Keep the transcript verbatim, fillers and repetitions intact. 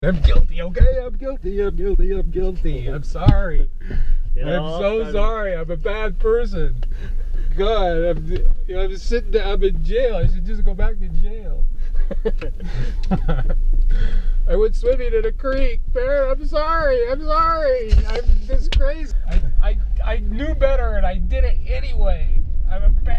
I'm guilty, okay? I'm guilty, I'm guilty, I'm guilty. I'm sorry. You know, I'm so I'm, sorry. I'm a bad person. God, I'm, you know, I'm sitting there, I'm in jail. I should just go back to jail. I went swimming in a creek, man. I'm sorry. I'm sorry. I'm this crazy. I, I, I knew better and I did it anyway. I'm a bad